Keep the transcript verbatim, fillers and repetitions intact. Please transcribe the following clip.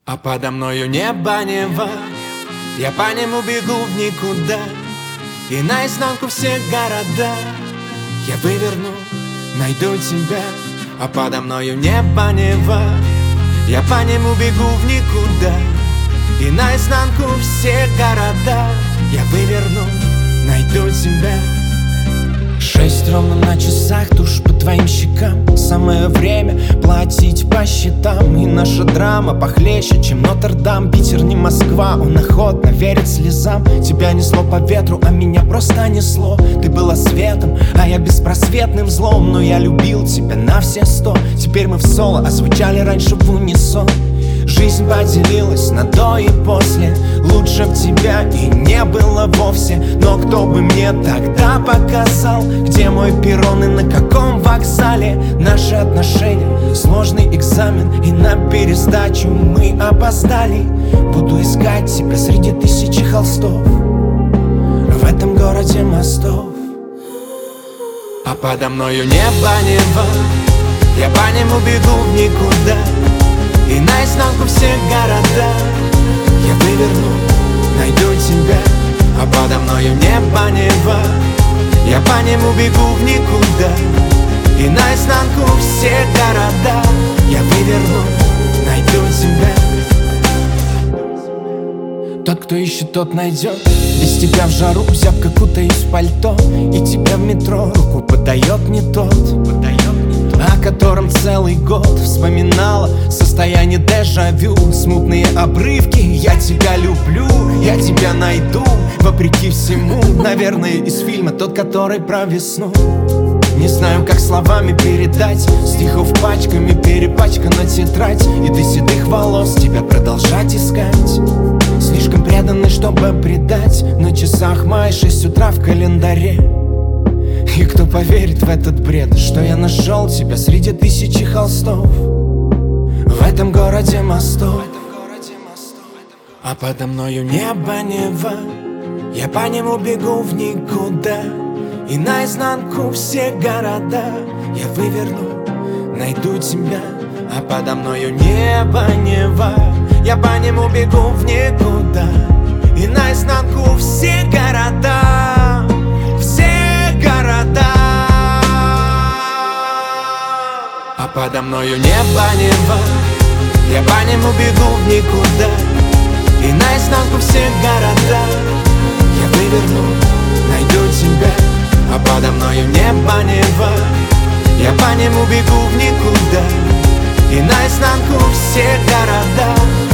А подо мною небо, неба, я по нему бегу в никуда. И наизнанку все города я выверну, найду тебя. А подо мною небо, неба, я по нему бегу в никуда. И наизнанку все города я выверну, найду тебя. Шесть ровно на часах, тушь по твоим щекам. Самое время платить по счетам. И наша драма похлеще, чем Нотр-Дам. Питер не Москва, он охотно верит слезам. Тебя несло по ветру, а меня просто несло. Ты была светом, а я беспросветным злом. Но я любил тебя на все сто. Теперь мы в соло, а звучали раньше в унисон. Жизнь поделилась на до и после. Лучше б тебя и не было вовсе. Но кто бы мне тогда показал, где мой перрон и на каком вокзале? Наши отношения, сложный экзамен, и на пересдачу мы опоздали. Буду искать тебя среди тысячи холстов в этом городе мостов. А подо мною небо, небо, я по нему бегу в никуда. И наизнанку все города я выверну, найду тебя. А подо мною небо, небо, я по нему бегу в никуда. И наизнанку все города я выверну, найду тебя. Тот, кто ищет, тот найдет. Без тебя в жару, зябко кутаюсь в пальто. И тебя в метро руку подает не тот, о котором целый год вспоминала. Состояние дежавю, смутные обрывки. Я тебя люблю, я тебя найду, вопреки всему. Наверное, из фильма тот, который про весну. Не знаю, как словами передать. Стихов пачками перепачкана тетрадь. И до седых волос тебя продолжать искать. Слишком преданный, чтобы предать. На часах мая, шесть утра в календаре. И кто поверит в этот бред, что я нашел тебя среди тысячи холстов в этом городе мостов. А подо мною небо, небо, я по нему бегу в никуда. И наизнанку все города я выверну, найду тебя. А подо мною небо, небо, я по нему бегу в никуда. И наизнанку все города, все города. А подо мною небо, небо, я по нему бегу в никуда. И наизнанку все города я выверну, найду тебя. А подо мною небо, небо, я по нему бегу в никуда. И наизнанку все города